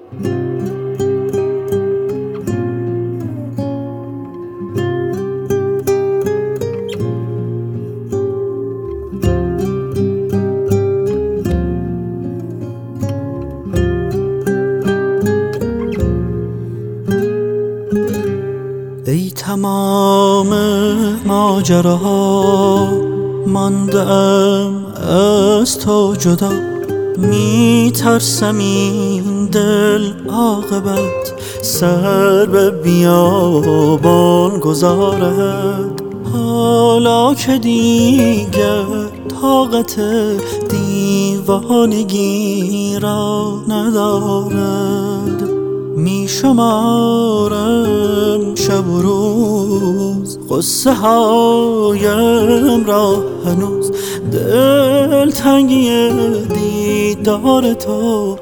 ای تمام ماجراها، ماندم از تو جدا. میترسم این دل عاقبت سر به بیابان گذارد. حالا که دیگر طاقت دیوانگی را ندارد، میشمارم شب و روز قصه هایم را هنوز. دلتنگی دیدار تو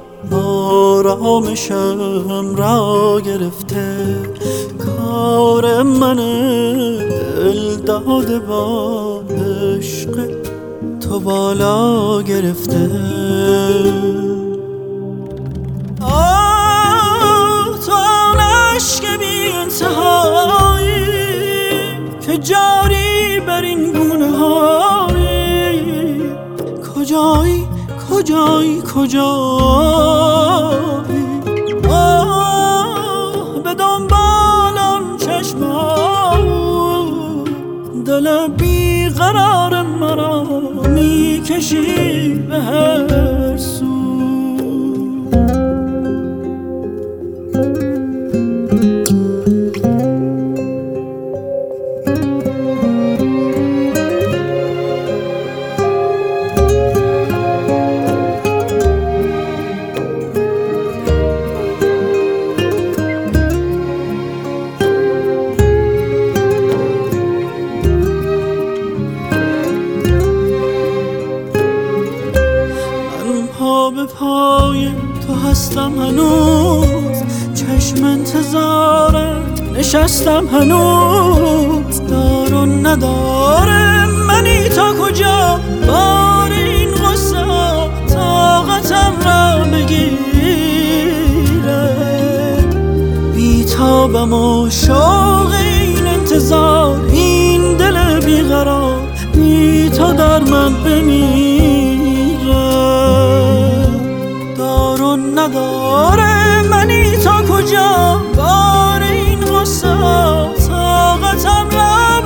آرامشم را گرفته. کار من دل داده با عشق تو بالا گرفته. که جاری بر این گونه هایی، کجایی کجایی کجایی؟ به دنبالم چشمام، دل بیقرار مرا میکشی به هر سو. به پای تو هستم هنوز، چشم انتظارت نشستم هنوز. دار و نداره منی تا کجا، بار این غصه طاقتم را بگیره. بیتابم و شوق این انتظار، این دل بیقرار بی تو در من بمیره. نداره منی تا کجا، بار این غصه طاقتم را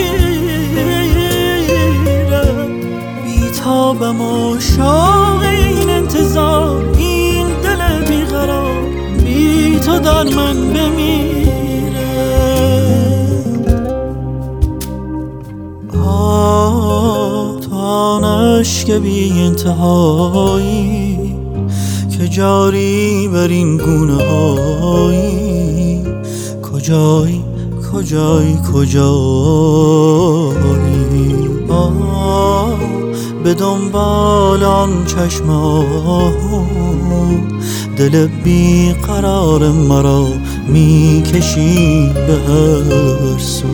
بگیره. بیتابم و شوق این انتظار، این دل بیقرار بی تو در من بمیره. تو آن عشق بی انتهایی که جاری بر این گونه هایی، کجایی کجایی کجایی؟ به دنبال آن چشمام، دل بیقرار مرا میکشی به هر سو.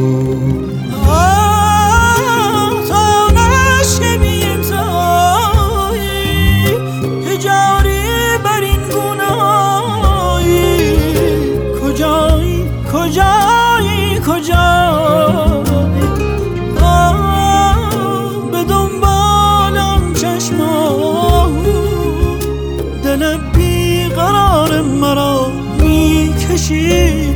کجایی کجایی؟ به دنبالم چشمام، دل بیقرار مرا میکشی